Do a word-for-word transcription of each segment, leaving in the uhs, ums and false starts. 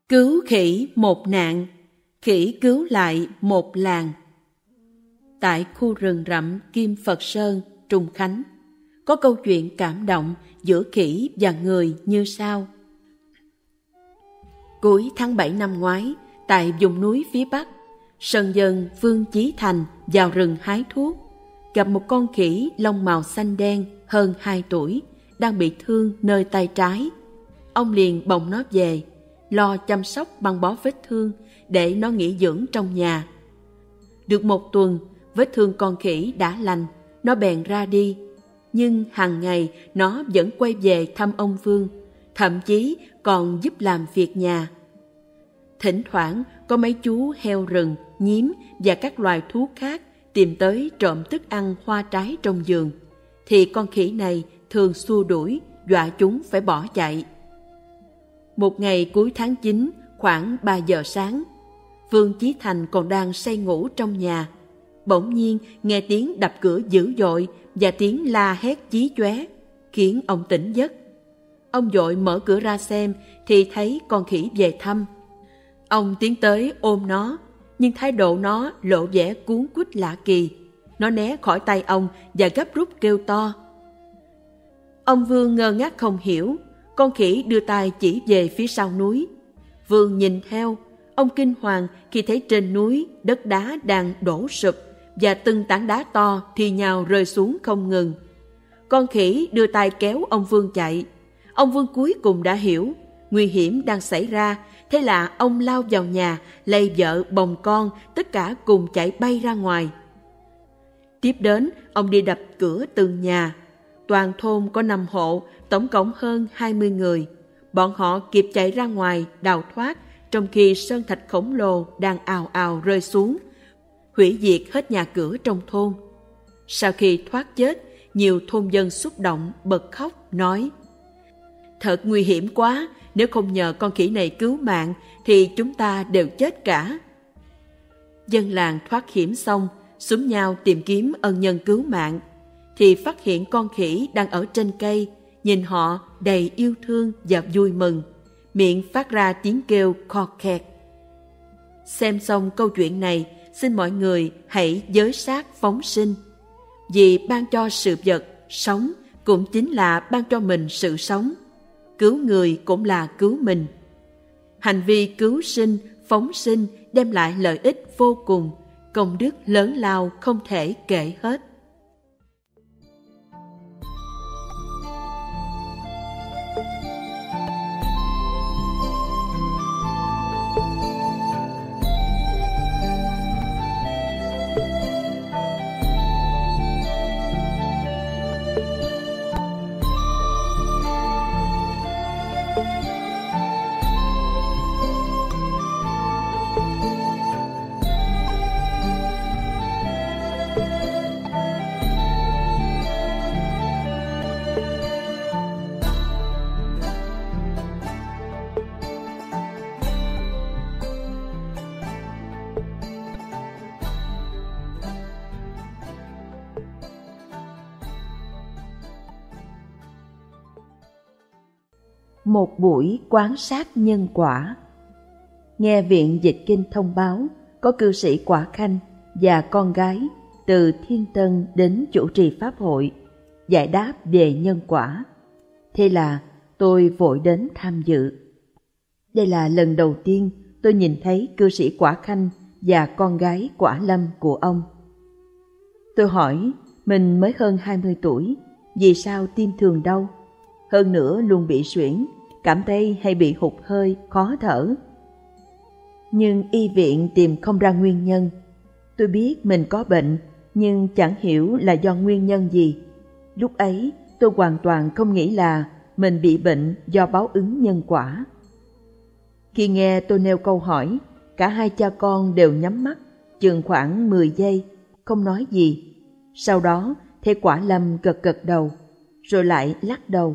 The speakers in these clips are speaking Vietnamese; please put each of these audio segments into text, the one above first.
Cứu khỉ một nạn, khỉ cứu lại một làng. Tại khu rừng rậm Kim Phật Sơn, Trùng Khánh, có câu chuyện cảm động giữa khỉ và người như sau. Cuối tháng bảy năm ngoái, tại vùng núi phía Bắc, sơn dân Vương Chí Thành vào rừng hái thuốc, gặp một con khỉ lông màu xanh đen hơn hai tuổi, đang bị thương nơi tay trái. Ông liền bồng nó về, lo chăm sóc băng bó vết thương để nó nghỉ dưỡng trong nhà. Được một tuần, vết thương con khỉ đã lành, nó bèn ra đi. Nhưng hàng ngày nó vẫn quay về thăm ông Vương, thậm chí còn giúp làm việc nhà. Thỉnh thoảng có mấy chú heo rừng, nhím và các loài thú khác tìm tới trộm thức ăn hoa trái trong vườn, thì con khỉ này thường xua đuổi, dọa chúng phải bỏ chạy. Một ngày cuối tháng chín, khoảng ba giờ sáng, Vương Chí Thành còn đang say ngủ trong nhà. Bỗng nhiên nghe tiếng đập cửa dữ dội và tiếng la hét chí chóe, khiến ông tỉnh giấc. Ông vội mở cửa ra xem thì thấy con khỉ về thăm. Ông tiến tới ôm nó, nhưng thái độ nó lộ vẻ cuống quýt lạ kỳ. Nó né khỏi tay ông và gấp rút kêu to. Ông Vương ngơ ngác không hiểu. Con khỉ đưa tay chỉ về phía sau núi. Vương nhìn theo, ông kinh hoàng khi thấy trên núi đất đá đang đổ sụp và từng tảng đá to thì nhào rơi xuống không ngừng. Con khỉ đưa tay kéo ông Vương chạy. Ông Vương cuối cùng đã hiểu nguy hiểm đang xảy ra, thế là ông lao vào nhà, lay vợ bồng con, tất cả cùng chạy bay ra ngoài. Tiếp đến, ông đi đập cửa từng nhà. Toàn thôn có năm hộ, tổng cộng hơn hai mươi người. Bọn họ kịp chạy ra ngoài đào thoát, trong khi sơn thạch khổng lồ đang ào ào rơi xuống, hủy diệt hết nhà cửa trong thôn. Sau khi thoát chết, nhiều thôn dân xúc động bật khóc nói: Thật nguy hiểm quá, nếu không nhờ con khỉ này cứu mạng thì chúng ta đều chết cả. Dân làng thoát hiểm xong, xúm nhau tìm kiếm ân nhân cứu mạng, thì phát hiện con khỉ đang ở trên cây, nhìn họ đầy yêu thương và vui mừng, miệng phát ra tiếng kêu kho kẹt. Xem xong câu chuyện này, xin mọi người hãy giới sát phóng sinh. Vì ban cho sự vật sống cũng chính là ban cho mình sự sống. Cứu người cũng là cứu mình. Hành vi cứu sinh, phóng sinh đem lại lợi ích vô cùng, công đức lớn lao không thể kể hết. Một buổi quan sát nhân quả. Nghe Viện Dịch Kinh thông báo có cư sĩ Quả Khanh và con gái từ Thiên Tân đến chủ trì pháp hội giải đáp về nhân quả. Thế là tôi vội đến tham dự. Đây là lần đầu tiên tôi nhìn thấy cư sĩ Quả Khanh và con gái Quả Lâm của ông. Tôi hỏi mình mới hơn hai mươi tuổi, vì sao tim thường đau? Hơn nữa luôn bị suyễn, cảm thấy hay bị hụt hơi, khó thở. Nhưng y viện tìm không ra nguyên nhân. Tôi biết mình có bệnh, nhưng chẳng hiểu là do nguyên nhân gì. Lúc ấy tôi hoàn toàn không nghĩ là mình bị bệnh do báo ứng nhân quả. Khi nghe tôi nêu câu hỏi, cả hai cha con đều nhắm mắt, chừng khoảng mười giây, không nói gì. Sau đó thấy Quả Lâm gật gật đầu, rồi lại lắc đầu.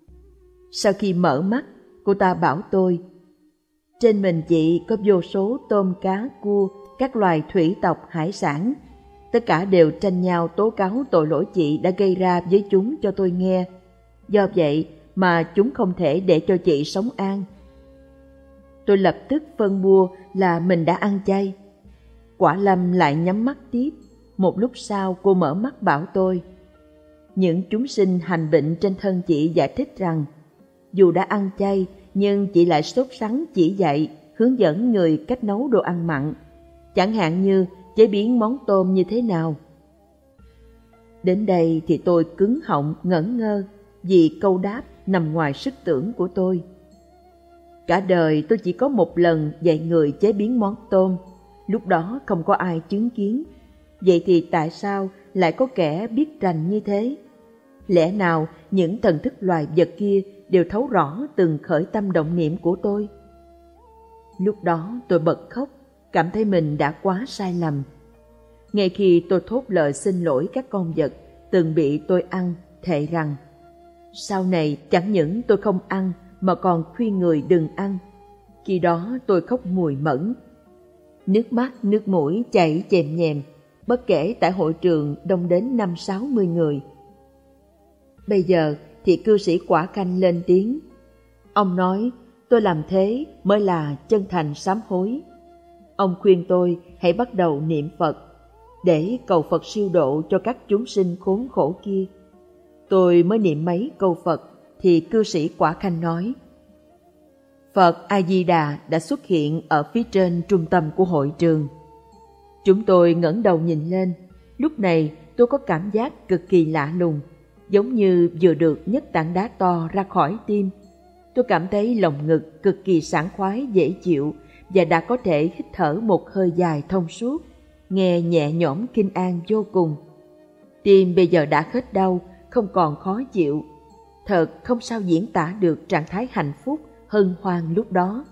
Sau khi mở mắt, cô ta bảo tôi: trên mình chị có vô số tôm cá cua, các loài thủy tộc hải sản. Tất cả đều tranh nhau tố cáo tội lỗi chị đã gây ra với chúng cho tôi nghe. Do vậy mà chúng không thể để cho chị sống an. Tôi lập tức phân bua là mình đã ăn chay. Quả Lâm lại nhắm mắt tiếp. Một lúc sau cô mở mắt bảo tôi: những chúng sinh hành bệnh trên thân chị giải thích rằng dù đã ăn chay nhưng chị lại sốt sắng chỉ dạy, hướng dẫn người cách nấu đồ ăn mặn, chẳng hạn như chế biến món tôm như thế nào. Đến đây thì tôi cứng họng ngẩn ngơ vì câu đáp nằm ngoài sức tưởng của tôi. Cả đời tôi chỉ có một lần dạy người chế biến món tôm, lúc đó không có ai chứng kiến. Vậy thì tại sao lại có kẻ biết rành như thế? Lẽ nào những thần thức loài vật kia đều thấu rõ từng khởi tâm động niệm của tôi? Lúc đó tôi bật khóc, cảm thấy mình đã quá sai lầm. Ngay khi tôi thốt lời xin lỗi các con vật từng bị tôi ăn, thệ rằng sau này chẳng những tôi không ăn mà còn khuyên người đừng ăn. Khi đó tôi khóc mùi mẫn, nước mắt nước mũi chảy chèm nhèm, bất kể tại hội trường đông đến năm sáu mươi người. Bây giờ thì cư sĩ Quả Khanh lên tiếng. Ông nói tôi làm thế mới là chân thành sám hối. Ông khuyên tôi hãy bắt đầu niệm Phật để cầu Phật siêu độ cho các chúng sinh khốn khổ kia. Tôi mới niệm mấy câu Phật thì cư sĩ Quả Khanh nói: Phật A-di-đà đã xuất hiện ở phía trên trung tâm của hội trường. Chúng tôi ngẩng đầu nhìn lên. Lúc này tôi có cảm giác cực kỳ lạ lùng, giống như vừa được nhấc tảng đá to ra khỏi tim. Tôi cảm thấy lòng ngực cực kỳ sảng khoái dễ chịu và đã có thể hít thở một hơi dài thông suốt, nghe nhẹ nhõm kinh an vô cùng. Tim bây giờ đã hết đau, không còn khó chịu. Thật không sao diễn tả được trạng thái hạnh phúc hân hoan lúc đó.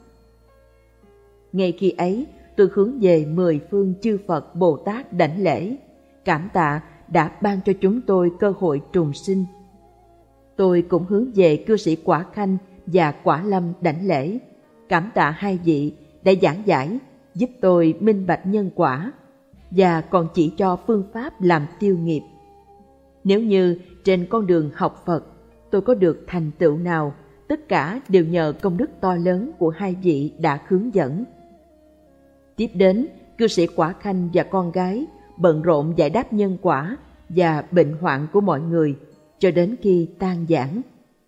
Ngay khi ấy, tôi hướng về mười phương chư Phật Bồ Tát đảnh lễ, cảm tạ đã ban cho chúng tôi cơ hội trùng sinh. Tôi cũng hướng về cư sĩ Quả Khanh và Quả Lâm đảnh lễ, cảm tạ hai vị đã giảng giải, giúp tôi minh bạch nhân quả và còn chỉ cho phương pháp làm tiêu nghiệp. Nếu như trên con đường học Phật tôi có được thành tựu nào, tất cả đều nhờ công đức to lớn của hai vị đã hướng dẫn. Tiếp đến, cư sĩ Quả Khanh và con gái bận rộn giải đáp nhân quả và bệnh hoạn của mọi người cho đến khi tan giảng.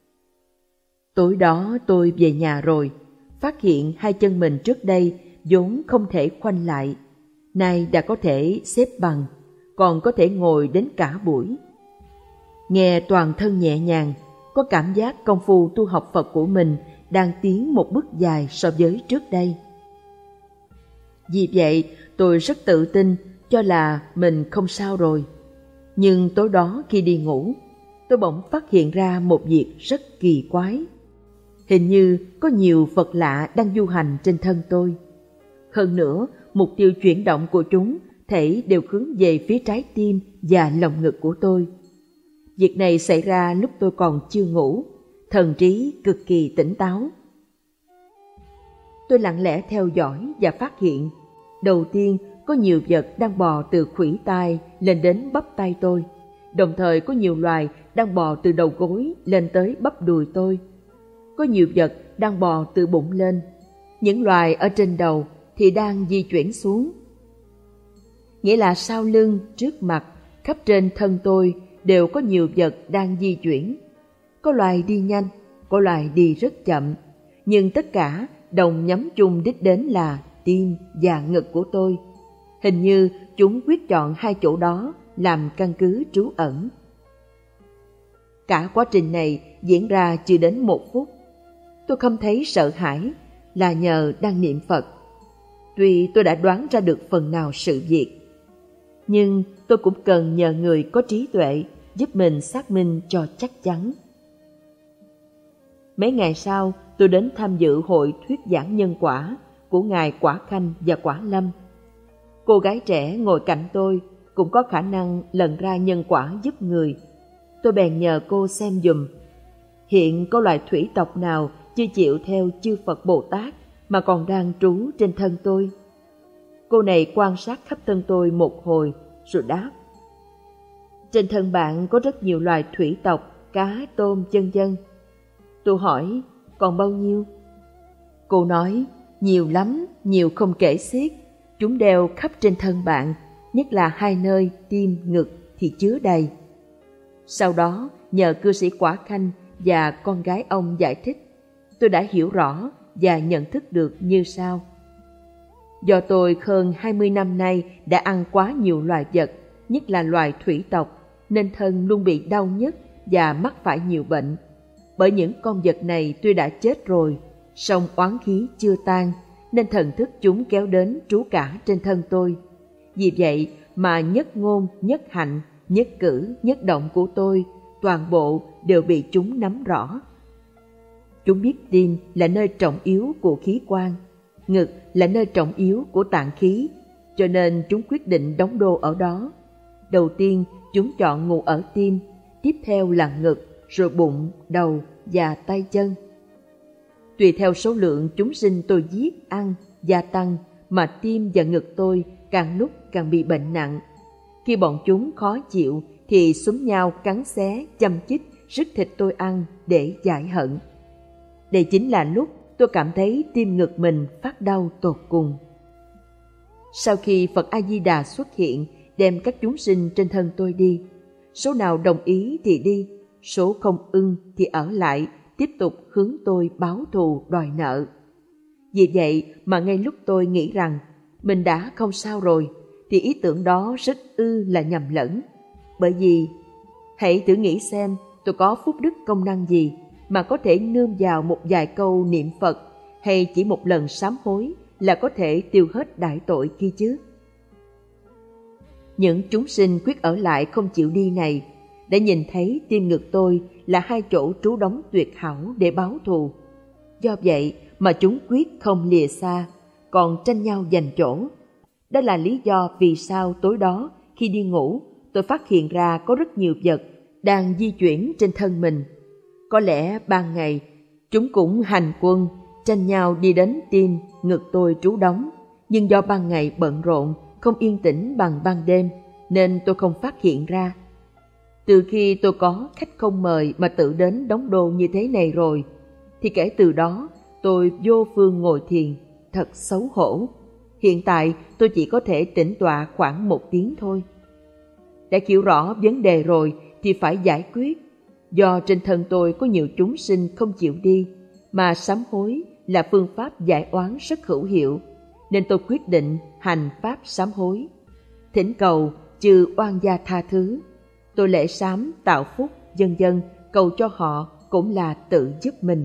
Tối đó tôi về nhà rồi, phát hiện hai chân mình trước đây vốn không thể khoanh lại, nay đã có thể xếp bằng, còn có thể ngồi đến cả buổi. Nghe toàn thân nhẹ nhàng, có cảm giác công phu tu học Phật của mình đang tiến một bước dài so với trước đây. Vì vậy, tôi rất tự tin cho là mình không sao rồi. Nhưng tối đó khi đi ngủ, tôi bỗng phát hiện ra một việc rất kỳ quái. Hình như có nhiều vật lạ đang du hành trên thân tôi. Hơn nữa, mục tiêu chuyển động của chúng thể đều hướng về phía trái tim và lồng ngực của tôi. Việc này xảy ra lúc tôi còn chưa ngủ, thần trí cực kỳ tỉnh táo. Tôi lặng lẽ theo dõi và phát hiện, đầu tiên có nhiều vật đang bò từ khuỷu tay lên đến bắp tay tôi, đồng thời có nhiều loài đang bò từ đầu gối lên tới bắp đùi tôi. Có nhiều vật đang bò từ bụng lên, những loài ở trên đầu thì đang di chuyển xuống. Nghĩa là sau lưng, trước mặt, khắp trên thân tôi đều có nhiều vật đang di chuyển. Có loài đi nhanh, có loài đi rất chậm, nhưng tất cả đồng nhắm chung đích đến là tim và ngực của tôi. Hình như chúng quyết chọn hai chỗ đó làm căn cứ trú ẩn. Cả quá trình này diễn ra chưa đến một phút. Tôi không thấy sợ hãi là nhờ đang niệm Phật. Tuy tôi đã đoán ra được phần nào sự việc, nhưng tôi cũng cần nhờ người có trí tuệ giúp mình xác minh cho chắc chắn. Mấy ngày sau, tôi đến tham dự hội thuyết giảng nhân quả của Ngài Quả Khanh và Quả Lâm. Cô gái trẻ ngồi cạnh tôi cũng có khả năng lần ra nhân quả giúp người. Tôi bèn nhờ cô xem giùm. Hiện có loài thủy tộc nào chưa chịu theo chư Phật Bồ Tát mà còn đang trú trên thân tôi? Cô này quan sát khắp thân tôi một hồi rồi đáp: trên thân bạn có rất nhiều loài thủy tộc, cá, tôm, vân vân. Tôi hỏi, còn bao nhiêu? Cô nói, Nhiều lắm, nhiều không kể xiết. Chúng đeo khắp trên thân bạn, nhất là hai nơi tim, ngực thì chứa đầy. Sau đó, nhờ cư sĩ Quả Khanh và con gái ông giải thích, tôi đã hiểu rõ và nhận thức được như sau. Do tôi hơn hai mươi năm nay đã ăn quá nhiều loài vật, nhất là loài thủy tộc, nên thân luôn bị đau nhức và mắc phải nhiều bệnh. Bởi những con vật này tuy đã chết rồi, song oán khí chưa tan, nên thần thức chúng kéo đến trú cả trên thân tôi. Vì vậy mà nhất ngôn, nhất hạnh, nhất cử, nhất động của tôi, toàn bộ đều bị chúng nắm rõ. Chúng biết tim là nơi trọng yếu của khí quan, ngực là nơi trọng yếu của tạng khí, cho nên chúng quyết định đóng đô ở đó. Đầu tiên chúng chọn ngủ ở tim, tiếp theo là ngực, rồi bụng, đầu và tay chân. Tùy theo số lượng chúng sinh tôi giết, ăn, gia tăng, mà tim và ngực tôi càng lúc càng bị bệnh nặng. Khi bọn chúng khó chịu thì xúm nhau cắn xé, châm chích, rứt thịt tôi ăn để giải hận. Đây chính là lúc tôi cảm thấy tim ngực mình phát đau tột cùng. Sau khi Phật A-di-đà xuất hiện, đem các chúng sinh trên thân tôi đi, số nào đồng ý thì đi, số không ưng thì ở lại, tiếp tục hướng tôi báo thù đòi nợ. Vì vậy mà ngay lúc tôi nghĩ rằng mình đã không sao rồi, thì ý tưởng đó rất ư là nhầm lẫn. Bởi vì hãy thử nghĩ xem, tôi có phúc đức công năng gì mà có thể nương vào một vài câu niệm Phật hay chỉ một lần sám hối là có thể tiêu hết đại tội kia chứ. Những chúng sinh quyết ở lại không chịu đi này đã nhìn thấy tim ngực tôi là hai chỗ trú đóng tuyệt hảo để báo thù. Do vậy mà chúng quyết không lìa xa, còn tranh nhau giành chỗ. Đó là lý do vì sao tối đó khi đi ngủ, tôi phát hiện ra có rất nhiều vật đang di chuyển trên thân mình. Có lẽ ban ngày chúng cũng hành quân, tranh nhau đi đến tim, ngực tôi trú đóng. Nhưng do ban ngày bận rộn, không yên tĩnh bằng ban đêm, nên tôi không phát hiện ra. Từ khi tôi có khách không mời mà tự đến đóng đô như thế này rồi, thì kể từ đó tôi vô phương ngồi thiền, thật xấu hổ. Hiện tại tôi chỉ có thể tĩnh tọa khoảng một tiếng thôi. Đã hiểu rõ vấn đề rồi thì phải giải quyết. Do trên thân tôi có nhiều chúng sinh không chịu đi, mà sám hối là phương pháp giải oán rất hữu hiệu, nên tôi quyết định hành pháp sám hối, thỉnh cầu trừ oan gia tha thứ. Tôi lễ sám tạo phúc, vân vân, cầu cho họ cũng là tự giúp mình.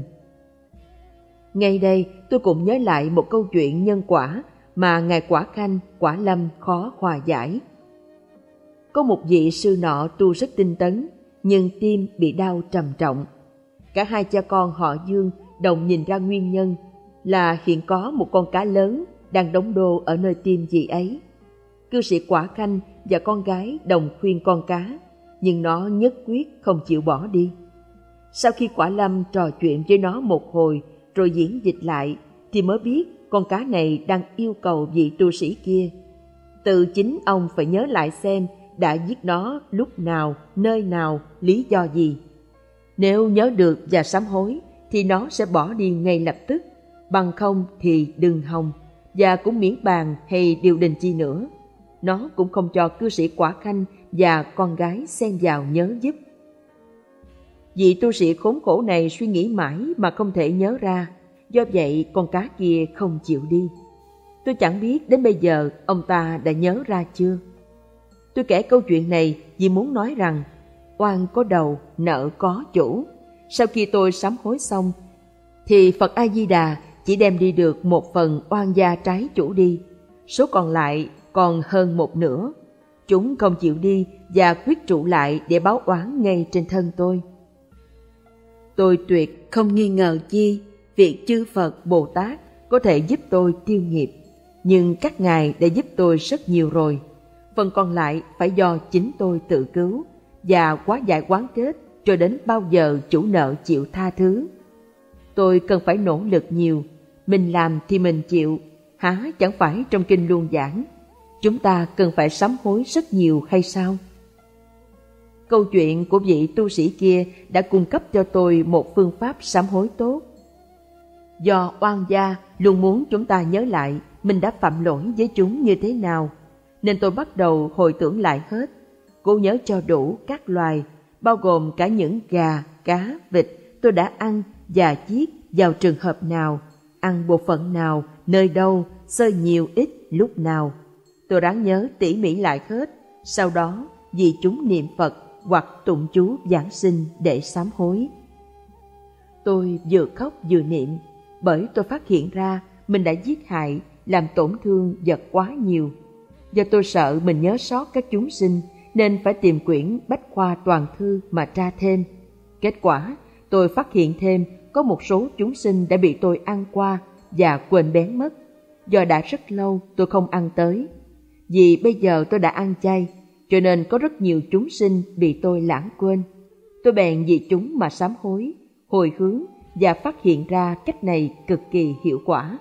Ngay đây tôi cũng nhớ lại một câu chuyện nhân quả mà Ngài Quả Khanh, Quả Lâm khó hòa giải. Có một vị sư nọ tu rất tinh tấn, nhưng tim bị đau trầm trọng. Cả hai cha con họ Dương đồng nhìn ra nguyên nhân là hiện có một con cá lớn đang đóng đô ở nơi tim vị ấy. Cư sĩ Quả Khanh và con gái đồng khuyên con cá, nhưng nó nhất quyết không chịu bỏ đi. Sau khi Quả Lâm trò chuyện với nó một hồi rồi diễn dịch lại, thì mới biết con cá này đang yêu cầu vị tu sĩ kia. Tự chính ông phải nhớ lại xem đã giết nó lúc nào, nơi nào, lý do gì. Nếu nhớ được và sám hối thì nó sẽ bỏ đi ngay lập tức, bằng không thì đừng hòng, và cũng miễn bàn hay điều đình chi nữa. Nó cũng không cho cư sĩ Quả Khanh và con gái xen vào nhớ giúp. Vị tu sĩ khốn khổ này suy nghĩ mãi mà không thể nhớ ra, do vậy con cá kia không chịu đi. Tôi chẳng biết đến bây giờ ông ta đã nhớ ra chưa. Tôi kể câu chuyện này vì muốn nói rằng oan có đầu, nợ có chủ. Sau khi tôi sám hối xong thì Phật A-di-đà chỉ đem đi được một phần oan gia trái chủ đi, số còn lại còn hơn một nửa. Chúng không chịu đi và quyết trụ lại để báo oán ngay trên thân tôi. Tôi tuyệt không nghi ngờ chi việc chư Phật Bồ Tát có thể giúp tôi tiêu nghiệp, nhưng các ngài đã giúp tôi rất nhiều rồi. Phần còn lại phải do chính tôi tự cứu và hóa giải oán kết cho đến bao giờ chủ nợ chịu tha thứ. Tôi cần phải nỗ lực nhiều, mình làm thì mình chịu, há chẳng phải trong kinh luôn giảng chúng ta cần phải sám hối rất nhiều hay sao? Câu chuyện của vị tu sĩ kia đã cung cấp cho tôi một phương pháp sám hối tốt. Do oan gia luôn muốn chúng ta nhớ lại mình đã phạm lỗi với chúng như thế nào, nên tôi bắt đầu hồi tưởng lại hết, cố nhớ cho đủ các loài, bao gồm cả những gà, cá, vịt tôi đã ăn và giết vào trường hợp nào, ăn bộ phận nào, nơi đâu, xơi nhiều ít, lúc nào. Tôi ráng nhớ tỉ mỉ lại hết, sau đó vì chúng niệm Phật hoặc tụng chú giảng sinh để sám hối. Tôi vừa khóc vừa niệm, bởi tôi phát hiện ra mình đã giết hại, làm tổn thương vật quá nhiều. Do tôi sợ mình nhớ sót các chúng sinh, nên phải tìm quyển Bách Khoa Toàn Thư mà tra thêm. Kết quả, tôi phát hiện thêm có một số chúng sinh đã bị tôi ăn qua và quên bén mất, do đã rất lâu tôi không ăn tới. Vì bây giờ tôi đã ăn chay, cho nên có rất nhiều chúng sinh bị tôi lãng quên. Tôi bèn vì chúng mà sám hối, hồi hướng và phát hiện ra cách này cực kỳ hiệu quả.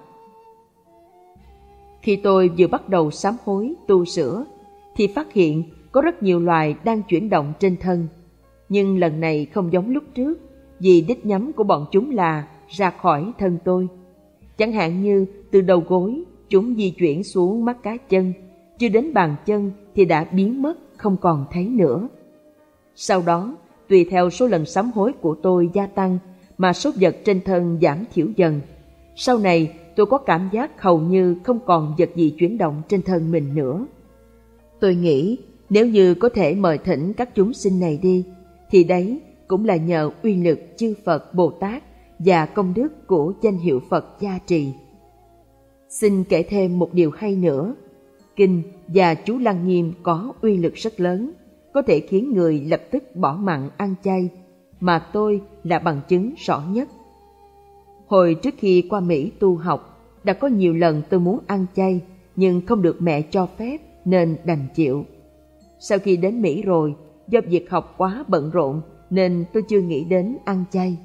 Khi tôi vừa bắt đầu sám hối, tu sửa, thì phát hiện có rất nhiều loài đang chuyển động trên thân. Nhưng lần này không giống lúc trước, vì đích nhắm của bọn chúng là ra khỏi thân tôi. Chẳng hạn như từ đầu gối, chúng di chuyển xuống mắt cá chân, chưa đến bàn chân thì đã biến mất, không còn thấy nữa. Sau đó, tùy theo số lần sám hối của tôi gia tăng, mà số vật trên thân giảm thiểu dần. Sau này, tôi có cảm giác hầu như không còn vật gì chuyển động trên thân mình nữa. Tôi nghĩ nếu như có thể mời thỉnh các chúng sinh này đi, thì đấy cũng là nhờ uy lực chư Phật Bồ Tát và công đức của danh hiệu Phật gia trì. Xin kể thêm một điều hay nữa. Kinh và chú Lăng Nghiêm có uy lực rất lớn, có thể khiến người lập tức bỏ mặn ăn chay, mà tôi là bằng chứng rõ nhất. Hồi trước khi qua Mỹ tu học, đã có nhiều lần tôi muốn ăn chay, nhưng không được mẹ cho phép nên đành chịu. Sau khi đến Mỹ rồi, do việc học quá bận rộn nên tôi chưa nghĩ đến ăn chay.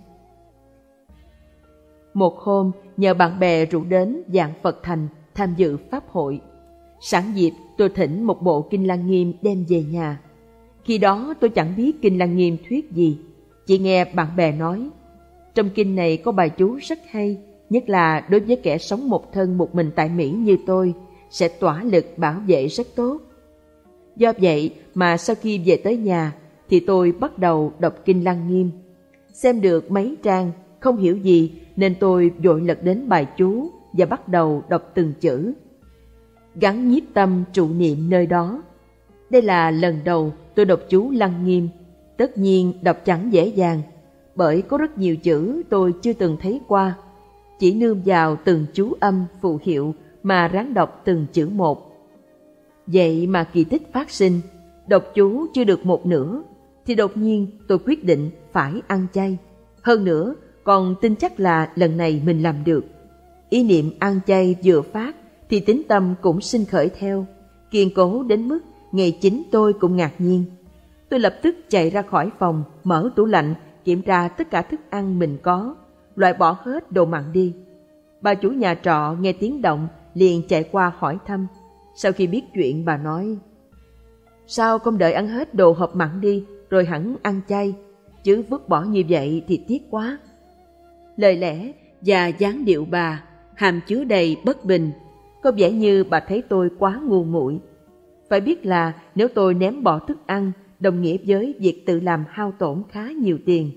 Một hôm, nhờ bạn bè rủ đến Vạn Phật Thành tham dự pháp hội. Sẵn dịp tôi thỉnh một bộ Kinh Lăng Nghiêm đem về nhà. Khi đó tôi chẳng biết Kinh Lăng Nghiêm thuyết gì, chỉ nghe bạn bè nói trong kinh này có bài chú rất hay, nhất là đối với kẻ sống một thân một mình tại Mỹ như tôi, sẽ tỏa lực bảo vệ rất tốt. Do vậy mà sau khi về tới nhà thì tôi bắt đầu đọc Kinh Lăng Nghiêm. Xem được mấy trang, không hiểu gì nên tôi vội lật đến bài chú và bắt đầu đọc từng chữ. Gắn nhiếp tâm trụ niệm nơi đó. Đây là lần đầu tôi đọc chú Lăng Nghiêm. Tất nhiên đọc chẳng dễ dàng, bởi có rất nhiều chữ tôi chưa từng thấy qua. Chỉ nương vào từng chú âm phù hiệu mà ráng đọc từng chữ một. Vậy mà kỳ tích phát sinh, đọc chú chưa được một nửa thì đột nhiên tôi quyết định phải ăn chay. Hơn nữa còn tin chắc là lần này mình làm được. Ý niệm ăn chay vừa phát thì tín tâm cũng sinh khởi theo, kiên cố đến mức ngay chính tôi cũng ngạc nhiên. Tôi lập tức chạy ra khỏi phòng, mở tủ lạnh, kiểm tra tất cả thức ăn mình có, loại bỏ hết đồ mặn đi. Bà chủ nhà trọ nghe tiếng động liền chạy qua hỏi thăm. Sau khi biết chuyện, bà nói: sao không đợi ăn hết đồ hộp mặn đi rồi hẳn ăn chay, chứ vứt bỏ như vậy thì tiếc quá. Lời lẽ và dáng điệu bà hàm chứa đầy bất bình, có vẻ như bà thấy tôi quá ngu muội. Phải biết là nếu tôi ném bỏ thức ăn đồng nghĩa với việc tự làm hao tổn khá nhiều tiền.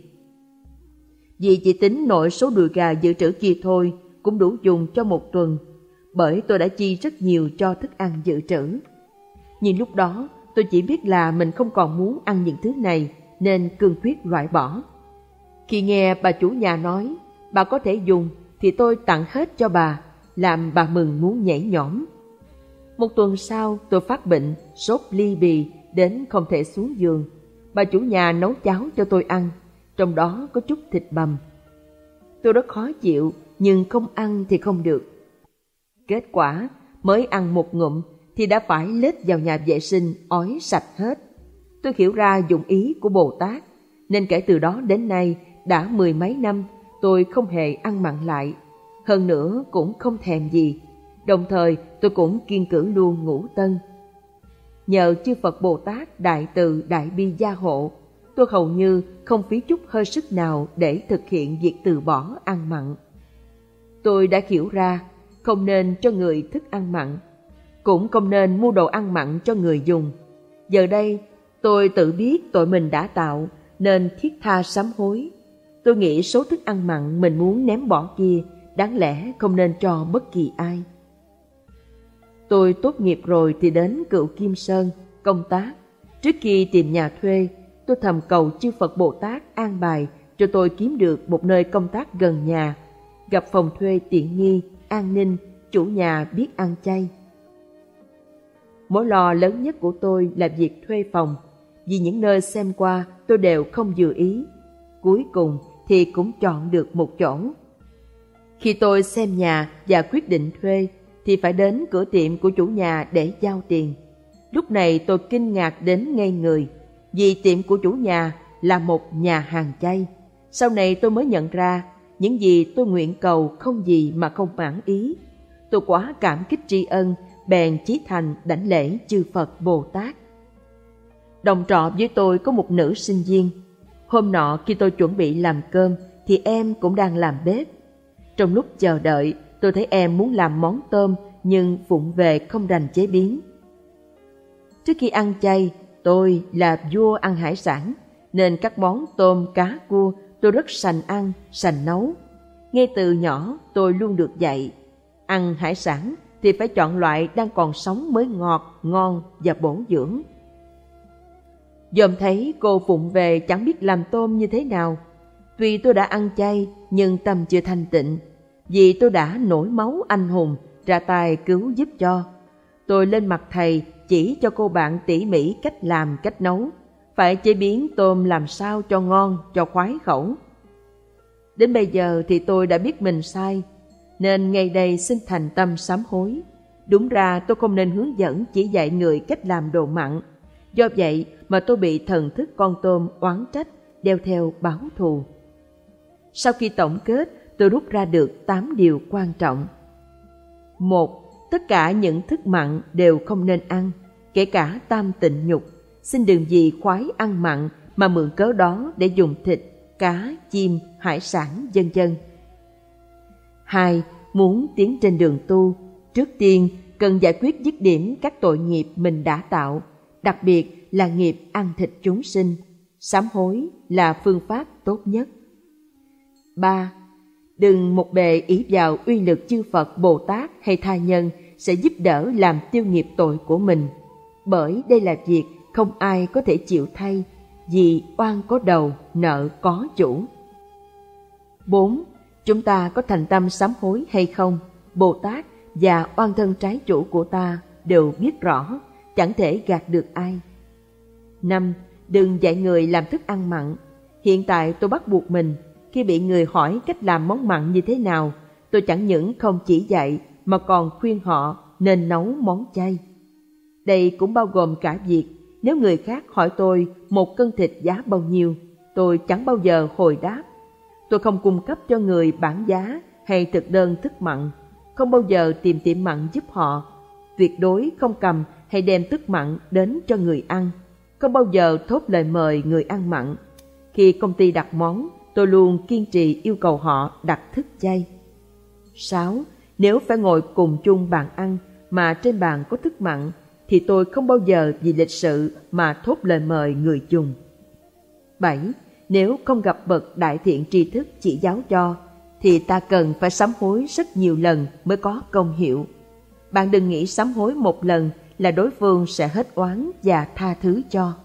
Vì chỉ tính nội số đùi gà dự trữ kia thôi cũng đủ dùng cho một tuần, bởi tôi đã chi rất nhiều cho thức ăn dự trữ. Nhưng lúc đó tôi chỉ biết là mình không còn muốn ăn những thứ này nên cương quyết loại bỏ. Khi nghe bà chủ nhà nói bà có thể dùng thì tôi tặng hết cho bà, làm bà mừng muốn nhảy nhõm. Một tuần sau tôi phát bệnh, sốt ly bì đến không thể xuống giường. Bà chủ nhà nấu cháo cho tôi ăn, trong đó có chút thịt bằm. Tôi rất khó chịu, nhưng không ăn thì không được. Kết quả mới ăn một ngụm thì đã phải lết vào nhà vệ sinh ói sạch hết. Tôi hiểu ra dụng ý của Bồ Tát, nên kể từ đó đến nay đã mười mấy năm tôi không hề ăn mặn lại. Hơn nữa cũng không thèm gì. Đồng thời tôi cũng kiêng cữ luôn ngũ tân. Nhờ chư Phật Bồ Tát đại từ đại bi gia hộ, tôi hầu như không phí chút hơi sức nào để thực hiện việc từ bỏ ăn mặn. Tôi đã hiểu ra không nên cho người thức ăn mặn, cũng không nên mua đồ ăn mặn cho người dùng. Giờ đây, tôi tự biết tội mình đã tạo, nên thiết tha sám hối. Tôi nghĩ số thức ăn mặn mình muốn ném bỏ kia, đáng lẽ không nên cho bất kỳ ai. Tôi tốt nghiệp rồi thì đến Cựu Kim Sơn công tác. Trước khi tìm nhà thuê, tôi thầm cầu chư Phật Bồ Tát an bài cho tôi kiếm được một nơi công tác gần nhà, gặp phòng thuê tiện nghi, an ninh, chủ nhà biết ăn chay. Mối lo lớn nhất của tôi là việc thuê phòng, vì những nơi xem qua tôi đều không vừa ý. Cuối cùng thì cũng chọn được một chỗ. Khi tôi xem nhà và quyết định thuê, thì phải đến cửa tiệm của chủ nhà để giao tiền. Lúc này tôi kinh ngạc đến ngây người, vì tiệm của chủ nhà là một nhà hàng chay. Sau này tôi mới nhận ra, những gì tôi nguyện cầu không gì mà không mãn ý. Tôi quá cảm kích tri ân, bèn chí thành đảnh lễ chư Phật Bồ Tát. Đồng trọ với tôi có một nữ sinh viên. Hôm nọ khi tôi chuẩn bị làm cơm, thì em cũng đang làm bếp. Trong lúc chờ đợi, tôi thấy em muốn làm món tôm, nhưng vụng về không rành chế biến. Trước khi ăn chay, tôi là vua ăn hải sản, nên các món tôm, cá, cua tôi rất sành ăn, sành nấu. Ngay từ nhỏ tôi luôn được dạy, ăn hải sản thì phải chọn loại đang còn sống mới ngọt, ngon và bổ dưỡng. Dòm thấy cô vụng về chẳng biết làm tôm như thế nào. Tuy tôi đã ăn chay, nhưng tâm chưa thanh tịnh, vì tôi đã nổi máu anh hùng, ra tay cứu giúp cho. Tôi lên mặt thầy chỉ cho cô bạn tỉ mỉ cách làm, cách nấu, phải chế biến tôm làm sao cho ngon, cho khoái khẩu. Đến bây giờ thì tôi đã biết mình sai, nên ngày đây xin thành tâm sám hối. Đúng ra tôi không nên hướng dẫn chỉ dạy người cách làm đồ mặn. Do vậy mà tôi bị thần thức con tôm oán trách, đeo theo báo thù. Sau khi tổng kết, tôi rút ra được tám điều quan trọng. Một, tất cả những thức mặn đều không nên ăn, kể cả tam tịnh nhục. Xin đừng vì khoái ăn mặn mà mượn cớ đó để dùng thịt, cá, chim, hải sản, vân vân. Hai, muốn tiến trên đường tu, trước tiên cần giải quyết dứt điểm các tội nghiệp mình đã tạo, đặc biệt là nghiệp ăn thịt chúng sinh. Sám hối là phương pháp tốt nhất. Ba, đừng một bề ý vào uy lực chư Phật Bồ Tát hay tha nhân sẽ giúp đỡ làm tiêu nghiệp tội của mình, bởi đây là việc không ai có thể chịu thay, vì oan có đầu, nợ có chủ. Bốn, chúng ta có thành tâm sám hối hay không, Bồ Tát và oan thân trái chủ của ta đều biết rõ, chẳng thể gạt được ai. Năm, đừng dạy người làm thức ăn mặn. Hiện tại tôi bắt buộc mình, khi bị người hỏi cách làm món mặn như thế nào, tôi chẳng những không chỉ dạy mà còn khuyên họ nên nấu món chay. Đây cũng bao gồm cả việc nếu người khác hỏi tôi một cân thịt giá bao nhiêu, tôi chẳng bao giờ hồi đáp. Tôi không cung cấp cho người bảng giá hay thực đơn thức mặn, không bao giờ tìm tiệm mặn giúp họ, tuyệt đối không cầm hay đem thức mặn đến cho người ăn, không bao giờ thốt lời mời người ăn mặn. Khi công ty đặt món, tôi luôn kiên trì yêu cầu họ đặt thức chay. Sáu, nếu phải ngồi cùng chung bàn ăn mà trên bàn có thức mặn, thì tôi không bao giờ vì lịch sự mà thốt lời mời người dùng. Bảy, nếu không gặp bậc đại thiện tri thức chỉ giáo cho, thì ta cần phải sám hối rất nhiều lần mới có công hiệu. Bạn đừng nghĩ sám hối một lần là đối phương sẽ hết oán và tha thứ cho.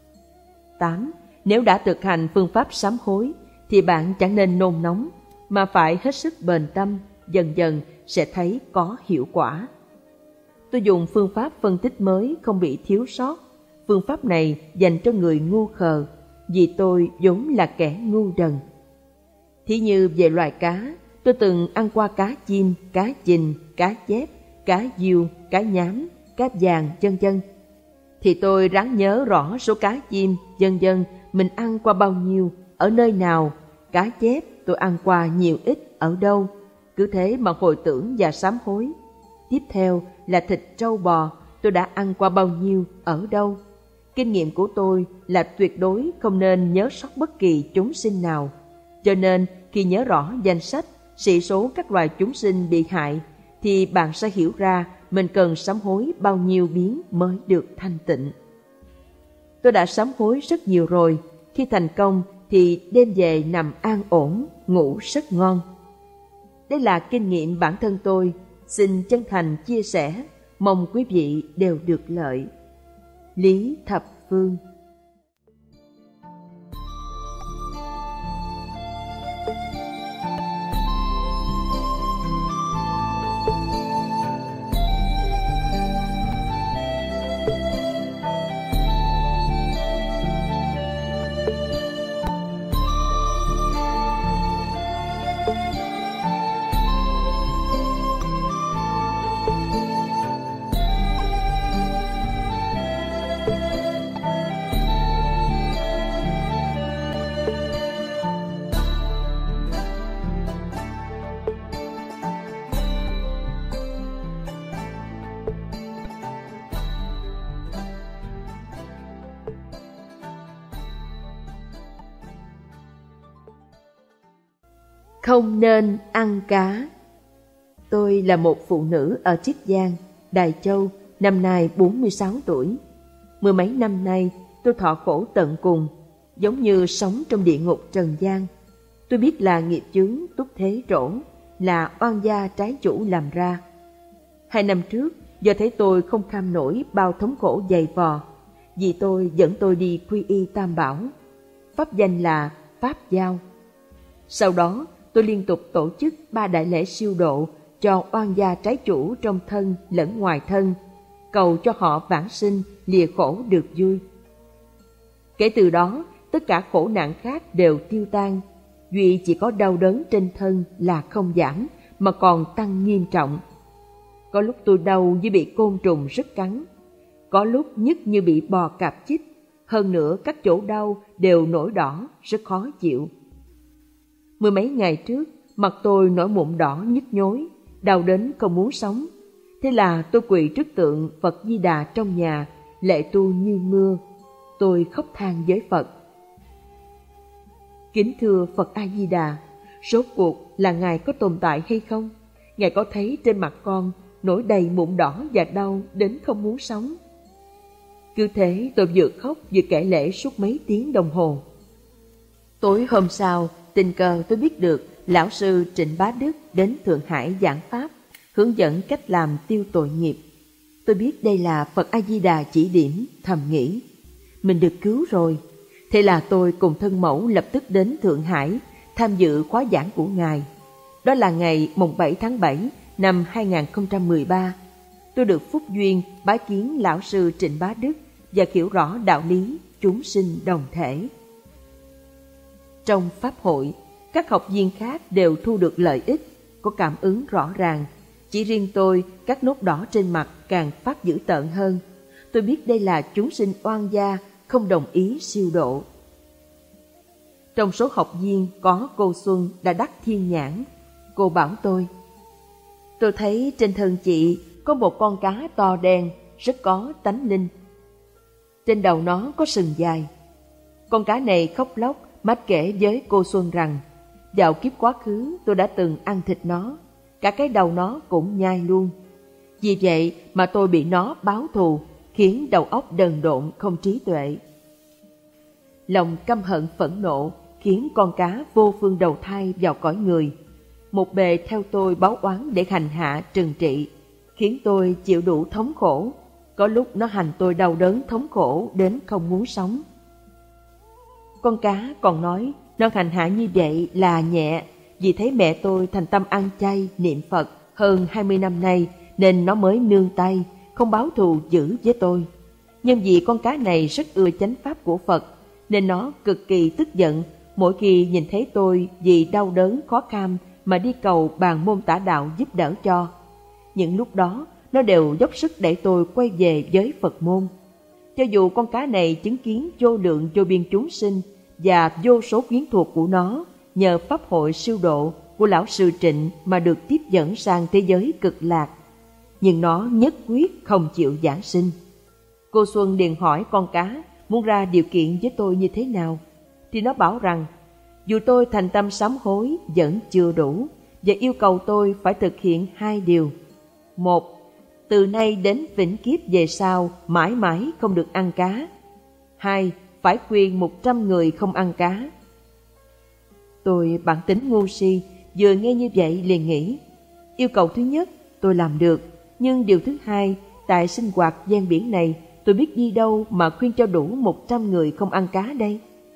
Tám, nếu đã thực hành phương pháp sám hối, thì bạn chẳng nên nôn nóng, mà phải hết sức bền tâm, dần dần sẽ thấy có hiệu quả. Tôi dùng phương pháp phân tích mới không bị thiếu sót. Phương pháp này dành cho người ngu khờ, vì tôi vốn là kẻ ngu đần. Thí như về loài cá, tôi từng ăn qua cá chim, cá chình, cá chép, cá diêu, cá nhám, cá vàng, vân vân. Thì tôi ráng nhớ rõ số cá chim, vân vân mình ăn qua bao nhiêu, ở nơi nào. Cá chép tôi ăn qua nhiều ít, ở đâu. Cứ thế mà hồi tưởng và sám hối. Tiếp theo là thịt trâu bò, tôi đã ăn qua bao nhiêu, ở đâu. Kinh nghiệm của tôi là tuyệt đối không nên nhớ sót bất kỳ chúng sinh nào. Cho nên khi nhớ rõ danh sách, sĩ số các loài chúng sinh bị hại, thì bạn sẽ hiểu ra mình cần sám hối bao nhiêu biến mới được thanh tịnh. Tôi đã sám hối rất nhiều rồi, khi thành công thì đêm về nằm an ổn, ngủ rất ngon. Đây là kinh nghiệm bản thân tôi, xin chân thành chia sẻ, mong quý vị đều được lợi. Lý Thập Phương. Không nên ăn cá. Tôi là một phụ nữ ở Chiết Giang, Đài Châu, năm nay bốn mươi sáu tuổi. Mười mấy năm nay, tôi thọ khổ tận cùng, giống như sống trong địa ngục trần gian. Tôi biết là nghiệp chướng túc thế trổ, là oan gia trái chủ làm ra. Hai năm trước, do thấy tôi không kham nổi bao thống khổ dày vò, vì tôi dẫn tôi đi quy y Tam Bảo, pháp danh là Pháp Giao. Sau đó, tôi liên tục tổ chức ba đại lễ siêu độ cho oan gia trái chủ trong thân lẫn ngoài thân, cầu cho họ vãng sinh, lìa khổ được vui. Kể từ đó, tất cả khổ nạn khác đều tiêu tan, duy chỉ có đau đớn trên thân là không giảm, mà còn tăng nghiêm trọng. Có lúc tôi đau như bị côn trùng rứt cắn, có lúc nhức như bị bò cạp chích, hơn nữa các chỗ đau đều nổi đỏ, rất khó chịu. Mười mấy ngày trước, mặt tôi nổi mụn đỏ nhức nhối, đau đến không muốn sống. Thế là tôi quỳ trước tượng Phật Di Đà trong nhà, lệ tu như mưa. Tôi khóc than với Phật. Kính thưa Phật A Di Đà, rốt cuộc là Ngài có tồn tại hay không? Ngài có thấy trên mặt con nổi đầy mụn đỏ và đau đến không muốn sống? Cứ thế tôi vừa khóc vừa kể lễ suốt mấy tiếng đồng hồ. Tối hôm sau, tình cờ tôi biết được Lão sư Trịnh Bá Đức đến Thượng Hải giảng pháp, hướng dẫn cách làm tiêu tội nghiệp. Tôi biết đây là Phật A Di Đà chỉ điểm, thầm nghĩ mình được cứu rồi. Thế là tôi cùng thân mẫu lập tức đến Thượng Hải tham dự khóa giảng của Ngài. Đó là ngày mùng bảy tháng bảy năm hai nghìn không trăm mười ba. Tôi được phúc duyên bái kiến Lão sư Trịnh Bá Đức và hiểu rõ đạo lý chúng sinh đồng thể. Trong pháp hội, các học viên khác đều thu được lợi ích, có cảm ứng rõ ràng. Chỉ riêng tôi, các nốt đỏ trên mặt càng phát dữ tợn hơn. Tôi biết đây là chúng sinh oan gia, không đồng ý siêu độ. Trong số học viên có cô Xuân đã đắc thiên nhãn. Cô bảo tôi, tôi thấy trên thân chị có một con cá to đen, rất có tánh linh. Trên đầu nó có sừng dài. Con cá này khóc lóc, mách kể với cô Xuân rằng, vào kiếp quá khứ tôi đã từng ăn thịt nó, cả cái đầu nó cũng nhai luôn. Vì vậy mà tôi bị nó báo thù, khiến đầu óc đần độn không trí tuệ. Lòng căm hận phẫn nộ khiến con cá vô phương đầu thai vào cõi người. Một bề theo tôi báo oán để hành hạ trừng trị, khiến tôi chịu đủ thống khổ. Có lúc nó hành tôi đau đớn thống khổ đến không muốn sống. Con cá còn nói nó hành hạ như vậy là nhẹ, vì thấy mẹ tôi thành tâm ăn chay, niệm Phật hơn hai mươi năm nay nên nó mới nương tay, không báo thù dữ với tôi. Nhưng vì con cá này rất ưa chánh pháp của Phật nên nó cực kỳ tức giận mỗi khi nhìn thấy tôi vì đau đớn khó kham mà đi cầu bàn môn tả đạo giúp đỡ cho. Những lúc đó nó đều dốc sức để tôi quay về với Phật môn. Cho dù con cá này chứng kiến vô lượng vô biên chúng sinh và vô số quyến thuộc của nó nhờ pháp hội siêu độ của Lão sư Trịnh mà được tiếp dẫn sang thế giới cực lạc, nhưng nó nhất quyết không chịu giảng sinh. Cô Xuân liền hỏi con cá muốn ra điều kiện với tôi như thế nào, thì nó bảo rằng dù tôi thành tâm sám hối vẫn chưa đủ và yêu cầu tôi phải thực hiện hai điều. Một, từ nay đến vĩnh kiếp về sau mãi mãi không được ăn cá. Hai, phải khuyên một trăm người không ăn cá. Tôi bản tính ngu si, vừa nghe như vậy liền nghĩ, yêu cầu thứ nhất tôi làm được, nhưng điều thứ hai, tại sinh hoạt ven biển này, tôi biết đi đâu mà khuyên cho đủ một trăm người không ăn cá đây.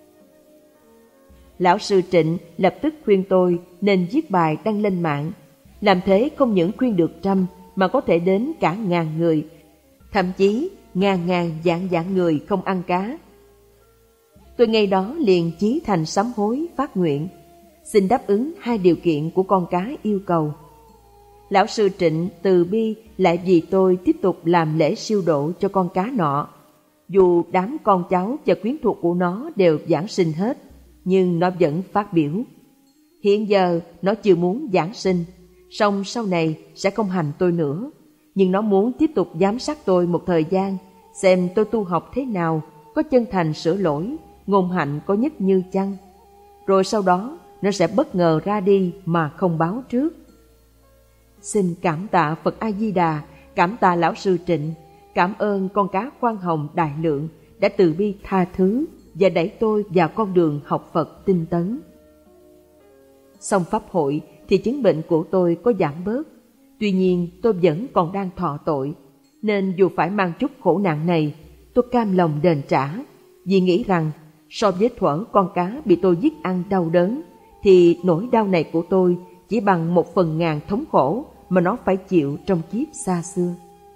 Lão sư Trịnh lập tức khuyên tôi nên viết bài đăng lên mạng. Làm thế không những khuyên được trăm mà có thể đến cả ngàn người, thậm chí ngàn ngàn vạn vạn người không ăn cá. Tôi ngay đó liền chí thành sám hối phát nguyện, xin đáp ứng hai điều kiện của con cá yêu cầu. Lão sư Trịnh từ bi lại vì tôi tiếp tục làm lễ siêu độ cho con cá nọ. Dù đám con cháu và quyến thuộc của nó đều giảng sinh hết, nhưng nó vẫn phát biểu. Hiện giờ nó chưa muốn giảng sinh, song sau này sẽ không hành tôi nữa. Nhưng nó muốn tiếp tục giám sát tôi một thời gian, xem tôi tu học thế nào, có chân thành sửa lỗi, ngôn hạnh có nhất như chăng. Rồi sau đó nó sẽ bất ngờ ra đi mà không báo trước. Xin cảm tạ Phật A-di-đà, cảm tạ Lão sư Trịnh, cảm ơn con cá khoan hồng đại lượng đã từ bi tha thứ và đẩy tôi vào con đường học Phật tinh tấn. Xong pháp hội thì chứng bệnh của tôi có giảm bớt. Tuy nhiên tôi vẫn còn đang thọ tội, nên dù phải mang chút khổ nạn này, tôi cam lòng đền trả, vì nghĩ rằng so với thuở con cá bị tôi giết ăn đau đớn, thì nỗi đau này của tôi chỉ bằng một phần ngàn thống khổ mà nó phải chịu trong kiếp xa xưa.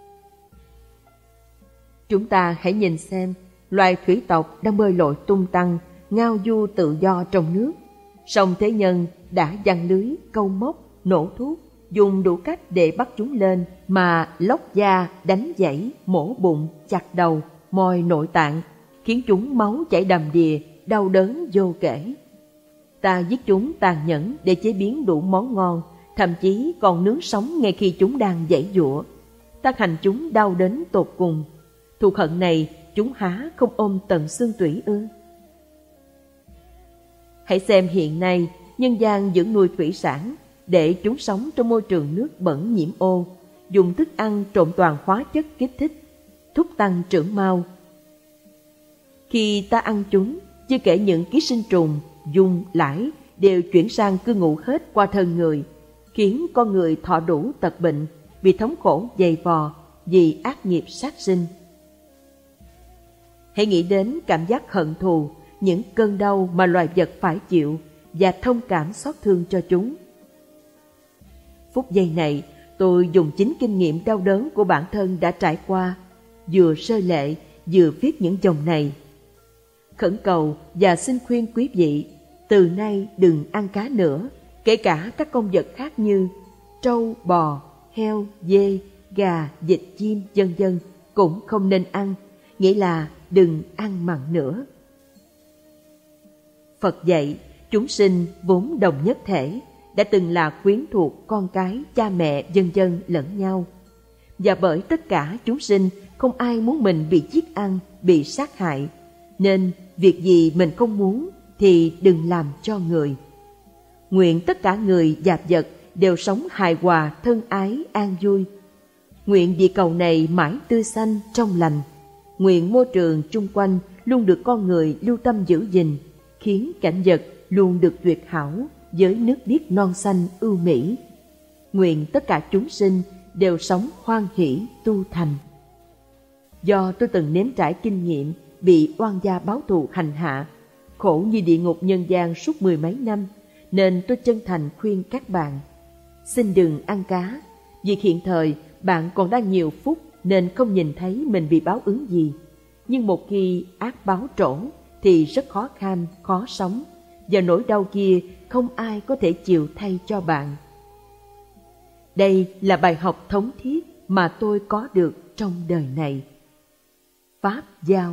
Chúng ta hãy nhìn xem, loài thủy tộc đang bơi lội tung tăng, ngao du tự do trong nước. Song thế nhân đã giăng lưới, câu móc, nổ thuốc, dùng đủ cách để bắt chúng lên mà lóc da, đánh giãy, mổ bụng, chặt đầu, moi nội tạng, khiến chúng máu chảy đầm đìa, đau đớn vô kể. Ta giết chúng tàn nhẫn để chế biến đủ món ngon, thậm chí còn nướng sống ngay khi chúng đang giãy giụa. Ta hành chúng đau đến tột cùng. Thù hận này chúng há không ôm tận xương tủy ư? Hãy xem hiện nay nhân gian dưỡng nuôi thủy sản để chúng sống trong môi trường nước bẩn nhiễm ô, dùng thức ăn trộn toàn hóa chất kích thích, thúc tăng trưởng mau. Khi ta ăn chúng, chưa kể những ký sinh trùng, giun, lãi đều chuyển sang cư ngụ hết qua thân người, khiến con người thọ đủ tật bệnh, vì thống khổ dày vò, vì ác nghiệp sát sinh. Hãy nghĩ đến cảm giác hận thù, những cơn đau mà loài vật phải chịu, và thông cảm xót thương cho chúng. Phút giây này, tôi dùng chính kinh nghiệm đau đớn của bản thân đã trải qua, vừa rơi lệ, vừa viết những dòng này. Khẩn cầu và xin khuyên quý vị, từ nay đừng ăn cá nữa, kể cả các con vật khác như trâu, bò, heo, dê, gà, vịt, chim, vân vân cũng không nên ăn, nghĩa là đừng ăn mặn nữa. Phật dạy, chúng sinh vốn đồng nhất thể, đã từng là quyến thuộc, con cái, cha mẹ, vân vân lẫn nhau. Và bởi tất cả chúng sinh không ai muốn mình bị giết ăn, bị sát hại, nên việc gì mình không muốn thì đừng làm cho người. Nguyện tất cả người và vật đều sống hài hòa, thân ái, an vui. Nguyện địa cầu này mãi tươi xanh, trong lành. Nguyện môi trường chung quanh luôn được con người lưu tâm giữ gìn, khiến cảnh vật luôn được tuyệt hảo với nước biếc non xanh ưu mỹ. Nguyện tất cả chúng sinh đều sống hoan hỷ tu thành. Do tôi từng nếm trải kinh nghiệm bị oan gia báo thù hành hạ, khổ như địa ngục nhân gian suốt mười mấy năm, nên tôi chân thành khuyên các bạn, xin đừng ăn cá, vì hiện thời bạn còn đang nhiều phúc nên không nhìn thấy mình bị báo ứng gì. Nhưng một khi ác báo trổ thì rất khó khăn, khó sống, và nỗi đau kia không ai có thể chịu thay cho bạn. Đây là bài học thống thiết mà tôi có được trong đời này. Pháp Giao.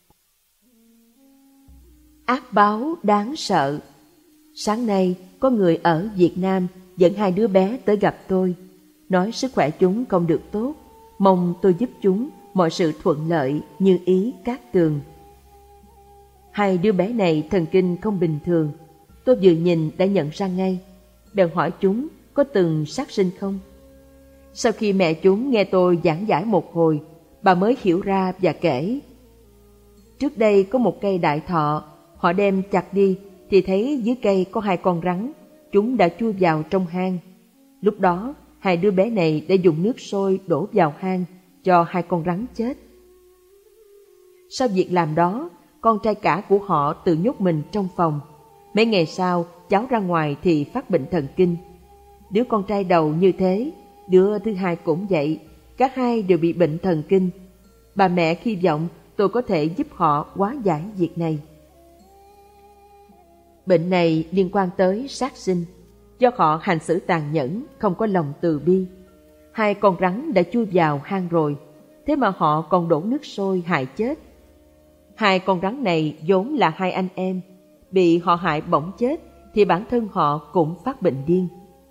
Ác báo đáng sợ. Sáng nay có người ở Việt Nam dẫn hai đứa bé tới gặp tôi, nói sức khỏe chúng không được tốt, mong tôi giúp chúng mọi sự thuận lợi như ý các tường. Hai đứa bé này thần kinh không bình thường, tôi vừa nhìn đã nhận ra ngay, bèn hỏi chúng có từng sát sinh không. Sau khi mẹ chúng nghe tôi giảng giải một hồi, bà mới hiểu ra và kể. Trước đây có một cây đại thọ, họ đem chặt đi thì thấy dưới cây có hai con rắn, chúng đã chui vào trong hang. Lúc đó, hai đứa bé này đã dùng nước sôi đổ vào hang cho hai con rắn chết. Sau việc làm đó, con trai cả của họ tự nhốt mình trong phòng. Mấy ngày sau, cháu ra ngoài thì phát bệnh thần kinh. Đứa con trai đầu như thế, đứa thứ hai cũng vậy, cả hai đều bị bệnh thần kinh. Bà mẹ hy vọng tôi có thể giúp họ hóa giải việc này. Bệnh này liên quan tới sát sinh, do họ hành xử tàn nhẫn, không có lòng từ bi. Hai con rắn đã chui vào hang rồi, thế mà họ còn đổ nước sôi hại chết. Hai con rắn này vốn là hai anh em, bị họ hại bỏng chết thì bản thân họ cũng phát bệnh điên.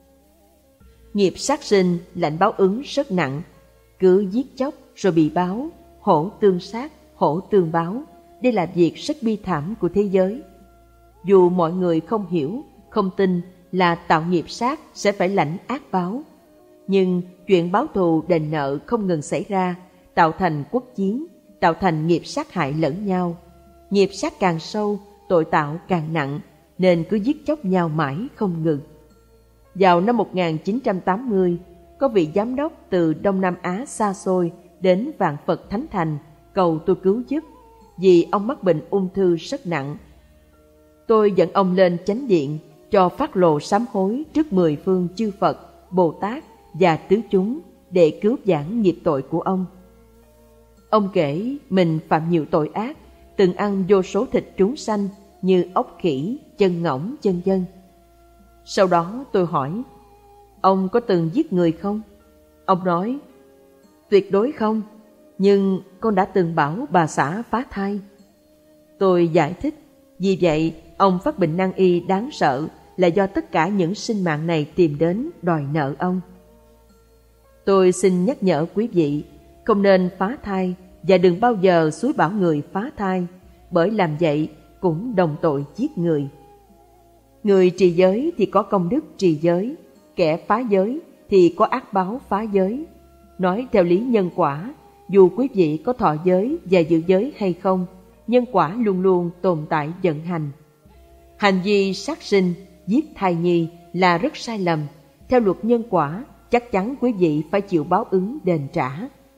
Nghiệp sát sinh lãnh báo ứng rất nặng, cứ giết chóc rồi bị báo, hổ tương sát, hổ tương báo. Đây là việc rất bi thảm của thế giới. Dù mọi người không hiểu, không tin là tạo nghiệp sát sẽ phải lãnh ác báo, nhưng chuyện báo thù đền nợ không ngừng xảy ra, tạo thành quốc chiến, tạo thành nghiệp sát hại lẫn nhau. Nghiệp sát càng sâu, tội tạo càng nặng, nên cứ giết chóc nhau mãi không ngừng. Vào năm một nghìn chín trăm tám mươi, có vị giám đốc từ Đông Nam Á xa xôi đến Vạn Phật Thánh Thành cầu tôi cứu giúp, vì ông mắc bệnh ung thư rất nặng. Tôi dẫn ông lên chánh điện cho phát lộ sám hối trước mười phương chư Phật, Bồ Tát và tứ chúng để cứu vãn nghiệp tội của ông. Ông kể mình phạm nhiều tội ác, từng ăn vô số thịt chúng sanh như ốc khỉ, chân ngỗng, vân vân. Sau đó tôi hỏi, ông có từng giết người không? Ông nói, tuyệt đối không, nhưng con đã từng bảo bà xã phá thai. Tôi giải thích, vì vậy ông phát bệnh nan y đáng sợ là do tất cả những sinh mạng này tìm đến đòi nợ ông. Tôi xin nhắc nhở quý vị, không nên phá thai và đừng bao giờ xúi bảo người phá thai, bởi làm vậy cũng đồng tội giết người. Người trì giới thì có công đức trì giới, kẻ phá giới thì có ác báo phá giới. Nói theo lý nhân quả, dù quý vị có thọ giới và giữ giới hay không, nhân quả luôn luôn tồn tại vận hành. Hành vi sát sinh, giết thai nhi là rất sai lầm. Theo luật nhân quả, chắc chắn quý vị phải chịu báo ứng đền trả.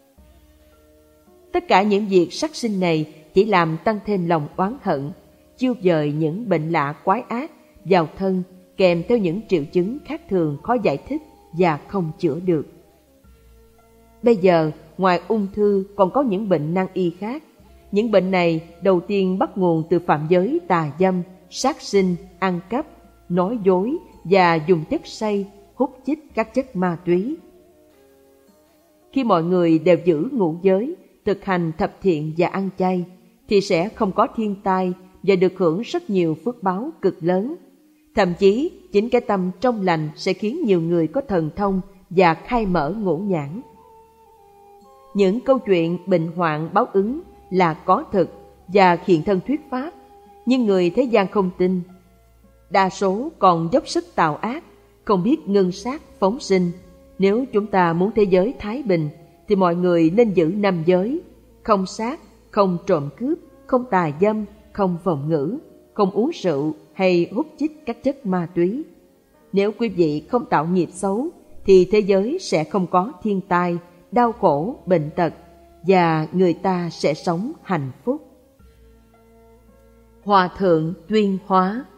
Tất cả những việc sát sinh này chỉ làm tăng thêm lòng oán hận, chiêu dời những bệnh lạ quái ác vào thân, kèm theo những triệu chứng khác thường khó giải thích và không chữa được. Bây giờ, ngoài ung thư còn có những bệnh nan y khác. Những bệnh này đầu tiên bắt nguồn từ phạm giới tà dâm, sát sinh, ăn cắp, nói dối và dùng chất say, hút chích các chất ma túy. Khi mọi người đều giữ ngũ giới, thực hành thập thiện và ăn chay, thì sẽ không có thiên tai và được hưởng rất nhiều phước báo cực lớn. Thậm chí, chính cái tâm trong lành sẽ khiến nhiều người có thần thông và khai mở ngũ nhãn. Những câu chuyện bệnh hoạn báo ứng là có thực và hiện thân thuyết pháp, nhưng người thế gian không tin. Đa số còn dốc sức tạo ác, không biết ngưng sát phóng sinh. Nếu chúng ta muốn thế giới thái bình, thì mọi người nên giữ năm giới: không sát, không trộm cướp, không tà dâm, không vọng ngữ, không uống rượu hay hút chích các chất ma túy. Nếu quý vị không tạo nghiệp xấu, thì thế giới sẽ không có thiên tai, đau khổ, bệnh tật, và người ta sẽ sống hạnh phúc. Hòa thượng Tuyên Hóa.